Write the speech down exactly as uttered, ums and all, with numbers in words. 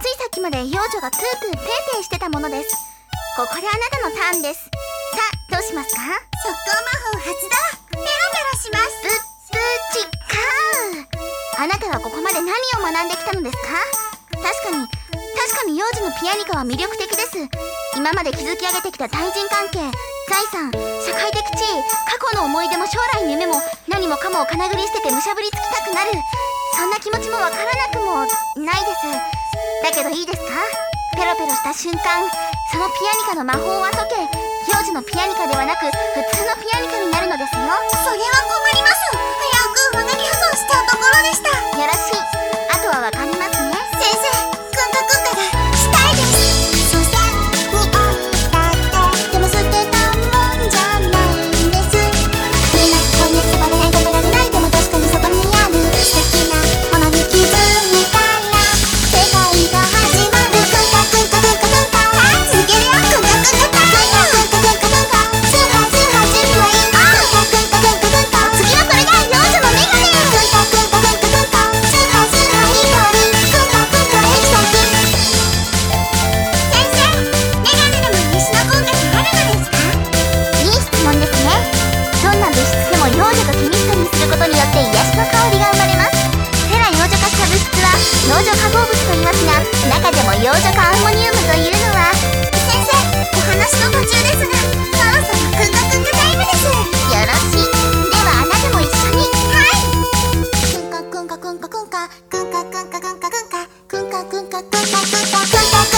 ついさっきまで幼女がプープーペーペーしてたものです。ここであなたのターンです。さあ、どうしますか？ 速攻魔法発動。ペロペロします。 プップーチッカー。あなたはここまで何を学んできたのですか？確かに確かに幼女のピアニカは魅力的です。今まで築き上げてきた対人関係、財産、社会的地位、過去の思い出も将来の夢も何もかもをかなぐり捨ててむしゃぶりつきたくなる、そんな気持ちもわからなくもないです。だけどいいですか？ペロペロした瞬間、そのピアニカの魔法は解け、幼女のピアニカではなく普通のピアニカになるのですよ。 それは困ります。早く輪投げ予想しちゃうところでした。 よろしい。あとはわかりますね。 先生、くんかくんかがしたいです。所詮においだってでも捨てたもんじゃないんです。みんなこんなそばで変えられない。でも確かにそこにある素敵なものに気づいたら世界が始まる。くんかくんかくんかくんか、続けるよ。くんかくんかくんかくんかくんかくんか、スーハースーハー準備はいいの。くんかくんかくんかくんか、次はこれだ。幼女のメガネ。くんかくんかくんかくんか、スーハースーハーいい香り。くんかくんかエキサイティング。先生、メガネの真似しの効果ってあるのですか？ いい質問ですね。どんな物質でも幼女とケミストリーすることによって癒しの香りが生まれます。セラ幼女化した物質は幼女化合物と言いますが、中でも幼女化アンモニウムというのは。 先生、お話の途中ですが、そろそろくんかくんかタイムです。 よろしい。ではあなたも一緒に。 はい。くんかくんかくんかくんか、くんかくんかくんかくんか、くんかくんかくんかくんかくんかくんか。